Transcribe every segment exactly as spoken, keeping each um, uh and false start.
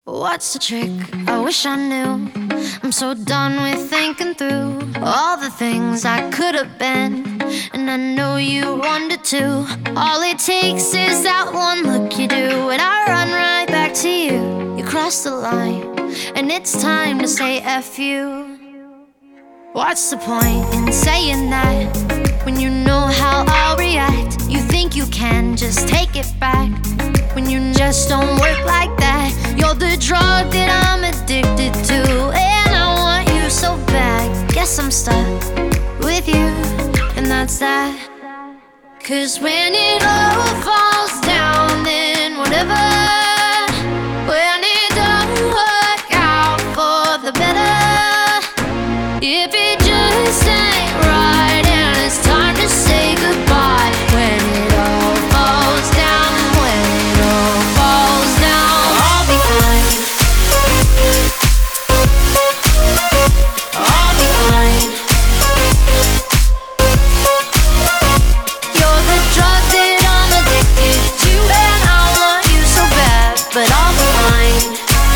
What's the trick? I wish I knew. I'm so done with thinking through all the things I could have been, and I know you wanted to. All it takes is that one look you do, and I run right back to you. You cross the line, and it's time to say F you. What's the point in saying that when you know how I'll react? You think you can just take it back when you just don't work like that. You're the drug that I'm addicted to, and I want you so bad. Guess I'm stuck with you, and that's that. Cause when it all falls down, then whatever. When it don't work out for the better, if it just ain't right and it's time to say goodbye. When it all falls down, when it all falls down, I'll be fine. I'll be fine. You're the drug that I'm addicted to, and I want you so bad, but I'll be fine.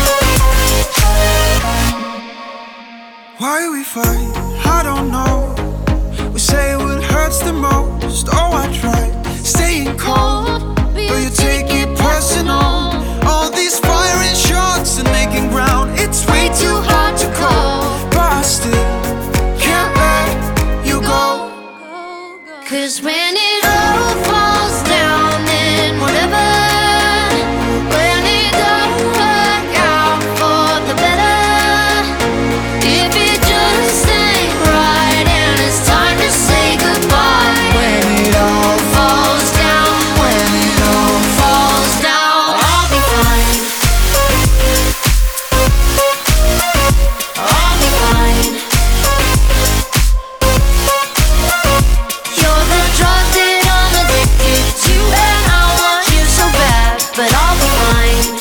Why we fight, I don't know. We say what hurts the most. Oh, I try staying cold, but you take it personal. All these firing shots and making ground, it's way too hard to call, but I still can't let you go. Cause when it all falls down, then whatever. When it don't work out for the better, if it just ain't right and it's time to say goodbye. When it all falls down, when it all falls down, I'll be fine. I'll be fine. You're the drug that I'm addicted to, and I want you so bad, but I'll be fine.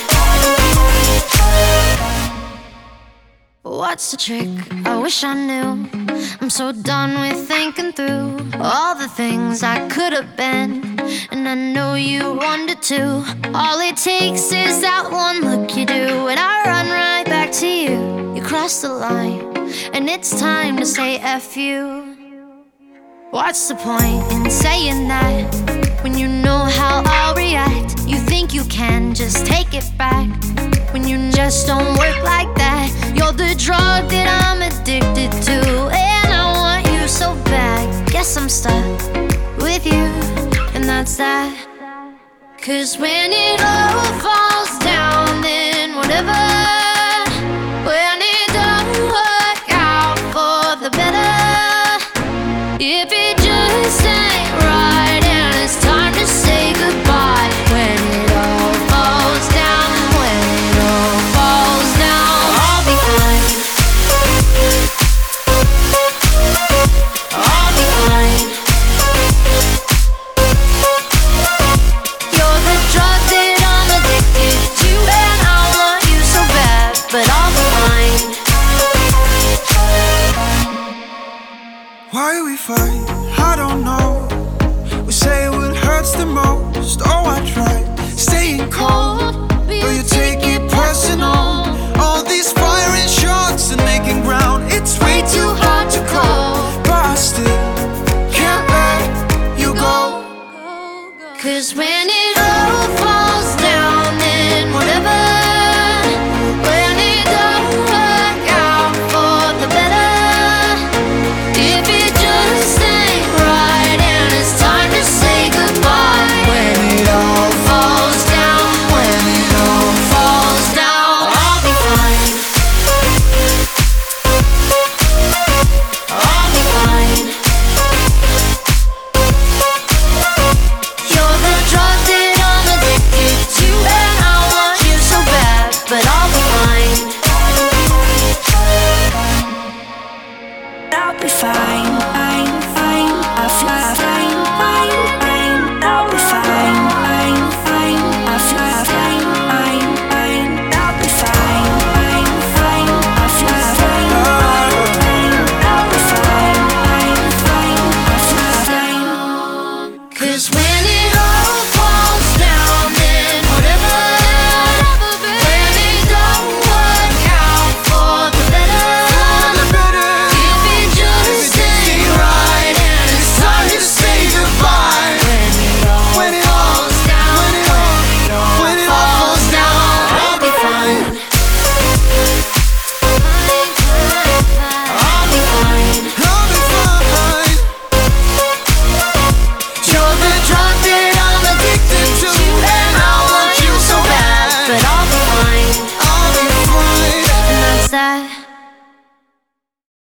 What's the trick? I wish I knew. I'm so done with thinking through all the things I could have been, and I know you wanted to. All it takes is that one look you do, and I run right back to you. You cross the line, and it's time to say F you. What's the point in saying that when you know how I'll react? You think you can just take it back when you just don't work like that. You're the drug that I'm addicted to, and I want you so bad. Guess I'm stuck with you, and that's that. Cause when it all falls down, then whatever. When it don't work out for the better, if it just ain't right and it's time to say goodbye. When it all falls down, when it all falls down, I'll be fine. I'll be fine. You're the drug that I'm addicted to, and I want you so bad, but I'll be fine. Why we fight,